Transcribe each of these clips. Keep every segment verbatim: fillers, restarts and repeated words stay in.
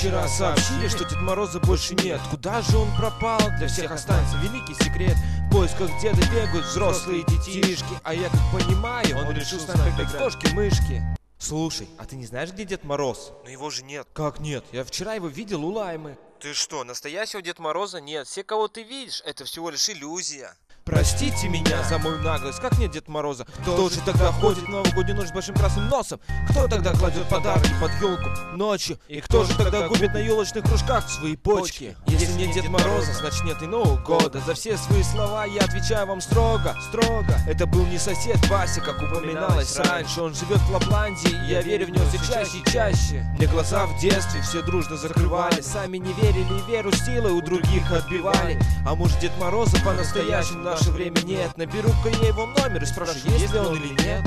вчера сообщили, что Дед Мороза больше нет. Куда же он пропал? Для всех останется великий секрет. В поисках деда бегают взрослые детишки. А я как понимаю, он решил с нами как кошки-мышки. Слушай, а ты не знаешь, где Дед Мороз? Но его же нет. Как нет? Я вчера его видел у Лаймы. Ты что, настоящего Дед Мороза нет? Все, кого ты видишь, это всего лишь иллюзия. Простите меня за мою наглость, как нет Дед Мороза? Кто же тогда ходит в новогоднюю ночь с большим красным носом? Кто тогда кладет подарки под елку ночью? И кто же тогда губит на елочных кружках свои почки? Если нет Дед Мороза, значит нет и Нового года. За все свои слова я отвечаю вам строго, строго. Это был не сосед Вася, как упоминалось раньше. Он живет в Лапландии, и я верю в него все чаще и чаще. Мне глаза в детстве все дружно закрывали. Сами не верили и веру силой у других отбивали. А может Дед Мороза по-настоящему в наше время нет? Наберу-ка я его номер и спрошу, есть ли он или нет.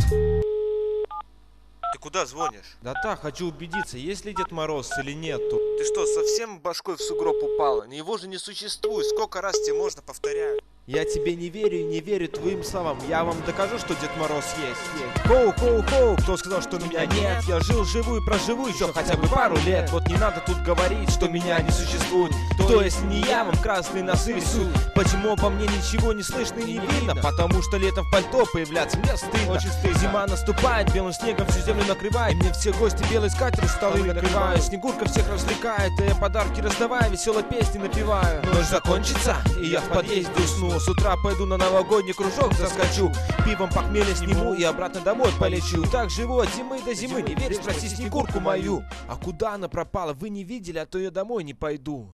Ты куда звонишь? Да так, хочу убедиться, есть ли Дед Мороз или нету. Ты что, совсем башкой в сугроб упала? Его же не существует, сколько раз тебе можно повторять? Я тебе не верю и не верю твоим словам. Я вам докажу, что Дед Мороз есть. Хоу-хоу-хоу, кто сказал, что меня нет? Я жил, живу и проживу еще хотя бы пару лет. Вот не надо тут говорить, что меня не существует. То есть не я вам красные носы рисую. Почему обо мне ничего не слышно и не видно? Потому что летом в пальто появляться мне стыдно. Зима наступает, белым снегом всю землю накрывает. Мне все гости белой скатертью столы накрывают. Снегурка всех развлекает, и я подарки раздавая, веселые песни напеваю. Ночь закончится, и я в подъезде усну. С утра пойду на новогодний кружок, заскочу, пивом похмелье сниму и обратно домой полечу. Так живу от зимы до зимы, не веришь, спроси Снегурку мою. А куда она пропала, вы не видели, а то я домой не пойду.